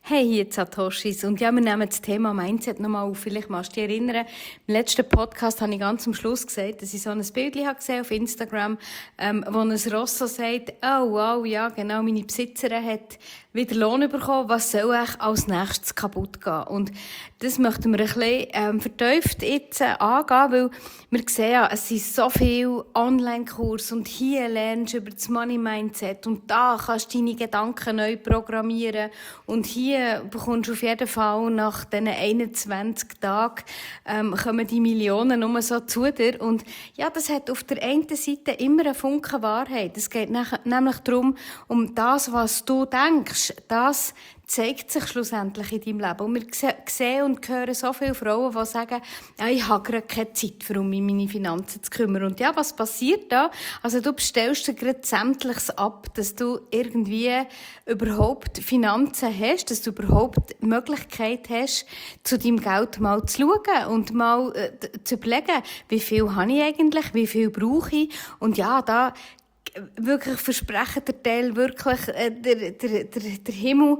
Hey, hier die Satoshis. Und ja, wir nehmen das Thema Mindset nochmal auf. Vielleicht magst du dich erinnern, im letzten Podcast habe ich ganz am Schluss gesagt, dass ich so ein Bild gesehen auf Instagram, wo ein Ross so sagt, oh wow, ja genau, meine Besitzerin hat wieder Lohn bekommen, was soll eigentlich als nächstes kaputt gehen? Und das möchten wir ein bisschen vertieft jetzt angehen, weil wir sehen ja, es sind so viele Online-Kurse und hier lernst du über das Money-Mindset und da kannst du deine Gedanken neu programmieren und hier bekommst du auf jeden Fall nach diesen 21 Tagen kommen die Millionen nur so zu dir. Und ja, das hat auf der einen Seite immer einen Funken Wahrheit. Es geht nämlich darum, um das, was du denkst, das zeigt sich schlussendlich in deinem Leben. Und wir sehen und hören so viele Frauen, die sagen, ja, ich habe gerade keine Zeit, um mich um meine Finanzen zu kümmern. Und ja, was passiert da? Also du bestellst dir gerade Sämtliches ab, dass du irgendwie überhaupt Finanzen hast, dass du überhaupt die Möglichkeit hast, zu deinem Geld mal zu schauen und mal zu überlegen, wie viel habe ich eigentlich, wie viel brauche ich. Und ja, da wirklich versprechen der Teil wirklich der Himmel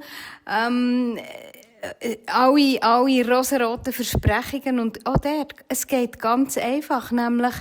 alle rosaroten Versprechungen und auch dort, es geht ganz einfach, nämlich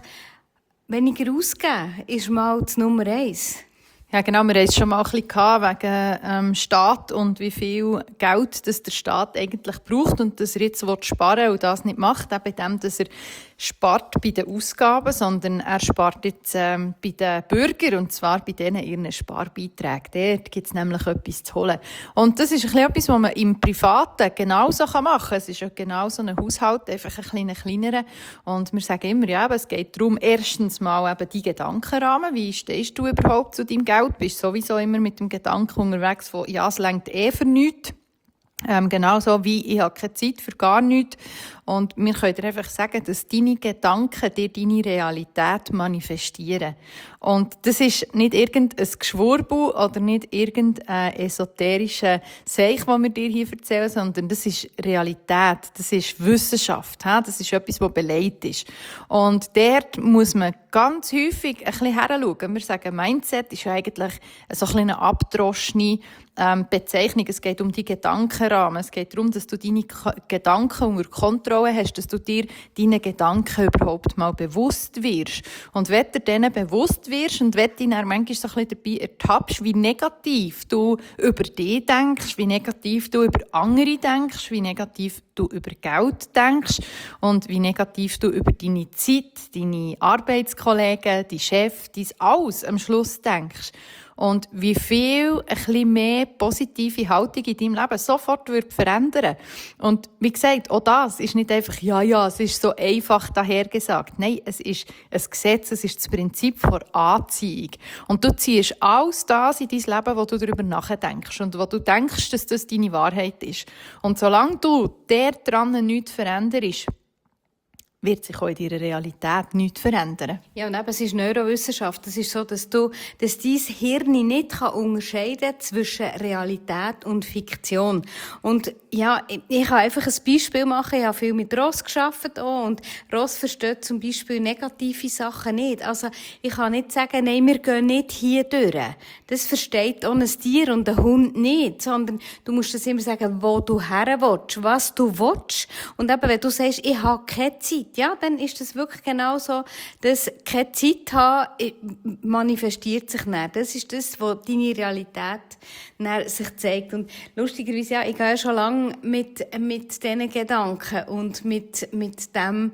weniger ausgeben ist mal das Nummer 1. Ja, genau. Wir haben es schon mal ein bisschen gehabt wegen Staat und wie viel Geld das der Staat eigentlich braucht und dass er jetzt sparen will und das nicht macht, auch bei dem, dass er spart bei den Ausgaben, sondern er spart jetzt bei den Bürgern, und zwar bei denen ihren Sparbeiträgen. Dort gibt es nämlich etwas zu holen. Und das ist ein bisschen etwas, was man im Privaten genauso machen kann. Es ist ja genau so ein Haushalt, einfach ein bisschen kleinerer. Und wir sagen immer, ja, aber es geht darum, erstens mal eben die Gedankenrahmen. Wie stehst du überhaupt zu deinem Geld? Bist sowieso immer mit dem Gedanken unterwegs von, ja, es reicht für nichts. Genauso wie ich habe keine Zeit für gar nichts. Und wir können dir einfach sagen, dass deine Gedanken dir deine Realität manifestieren. Und das ist nicht irgendein Geschwurbel oder nicht irgendein esoterischer Seich, den wir dir hier erzählen, sondern das ist Realität, das ist Wissenschaft, das ist etwas, was belegt ist. Und dort muss man ganz häufig ein bisschen hinschauen. Wir sagen, Mindset ist ja eigentlich so ein eine abgedroschene Bezeichnung. Es geht um die Gedankenrahmen. Es geht darum, dass du deine Gedanken unter Kontrolle hast, dass du dir deine Gedanken überhaupt mal bewusst wirst. Und wenn du denen bewusst wirst und wenn du dich dann manchmal so ein bisschen dabei ertappst, wie negativ du über dich denkst, wie negativ du über andere denkst, wie negativ du über Geld denkst und wie negativ du über deine Zeit, deine Arbeitskollegen, deinen Chef, dein Alles am Schluss denkst. Und wie viel ein bisschen mehr positive Haltung in deinem Leben sofort wird verändern. Und wie gesagt, auch das ist nicht einfach, ja, es ist so einfach dahergesagt. Nein, es ist ein Gesetz, es ist das Prinzip der Anziehung. Und du ziehst alles das in dein Leben, wo du darüber nachdenkst und wo du denkst, dass das deine Wahrheit ist. Und solange du daran nichts veränderst, wird sich auch in deiner Realität nichts verändern. Ja, und eben, es ist Neurowissenschaft. Es ist so, dass dein Hirn nicht unterscheiden kann zwischen Realität und Fiktion. Und ja, ich kann einfach ein Beispiel machen. Ich habe viel mit Ross gearbeitet auch, und Ross versteht zum Beispiel negative Sachen nicht. Also, ich kann nicht sagen, nein, wir gehen nicht hier durch. Das versteht auch ein Tier und ein Hund nicht, sondern du musst das immer sagen, wo du her willst, was du willst. Und eben, wenn du sagst, ich habe keine Zeit, ja, dann ist das wirklich genau so, dass keine Zeit haben manifestiert sich nicht. Das ist das, was deine Realität sich zeigt. Und lustigerweise, ja, ich gehe ja schon lange mit diesen Gedanken und mit dem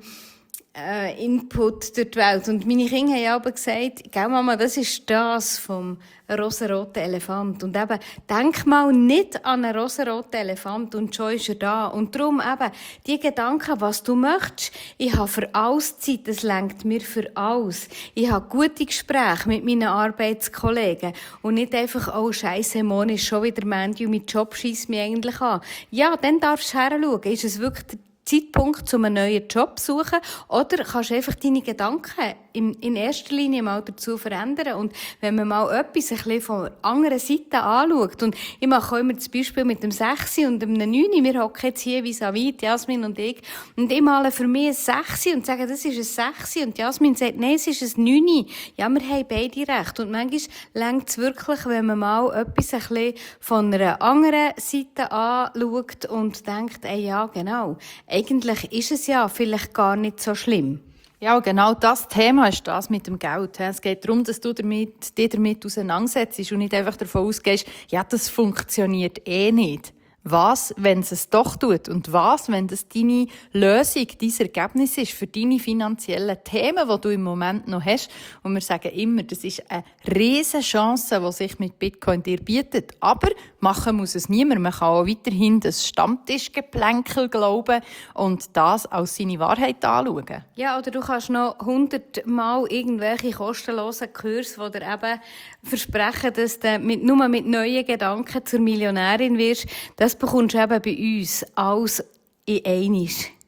Input durch die Welt. Und meine Kinder haben ja aber gesagt, gell Mama, das ist das vom rosaroten Elefant. Und eben, denk mal nicht an einen rosaroten Elefant und schon ist er da. Und darum eben, die Gedanken, was du möchtest, ich habe für alles Zeit, das lenkt mir für alles. Ich habe gute Gespräche mit meinen Arbeitskollegen und nicht einfach, oh Scheisse, morgen ist schon wieder Mandy und mein Job scheisst mich eigentlich an. Ja, dann darfst du hinschauen. Ist es wirklich Zeitpunkt, um einen neuen Job zu suchen. Oder kannst einfach deine Gedanken in erster Linie mal dazu verändern. Und wenn man mal etwas ein bisschen von der anderen Seite anschaut, und ich mache auch immer das Beispiel mit dem 6 und dem 9, wir hocken jetzt hier vis-à-vis, Jasmin und ich male für mich ein 6 und sage, das ist ein 6, und Jasmin sagt, nein, es ist ein 9. Ja, wir haben beide recht. Und manchmal reicht es wirklich, wenn man mal etwas ein bisschen von einer anderen Seite anschaut und denkt, ey, ja, genau, eigentlich ist es ja vielleicht gar nicht so schlimm. Ja, genau das Thema ist das mit dem Geld. Es geht darum, dass du dich damit auseinandersetzt und nicht einfach davon ausgehst, ja, das funktioniert eh nicht. Was, wenn es doch tut? Und was, wenn das deine Lösung, dein Ergebnis ist für deine finanziellen Themen, die du im Moment noch hast? Und wir sagen immer, das ist eine riesige Chance, die sich mit Bitcoin dir bietet. Aber machen muss es niemand. Man kann auch weiterhin das Stammtischgeplänkel glauben und das als seine Wahrheit anschauen. Ja, oder du kannst noch 100-mal irgendwelche kostenlosen Kurse, die dir eben versprechen, dass du nur mit neuen Gedanken zur Millionärin wirst. Das bekommst du eben bei uns alles in einmal.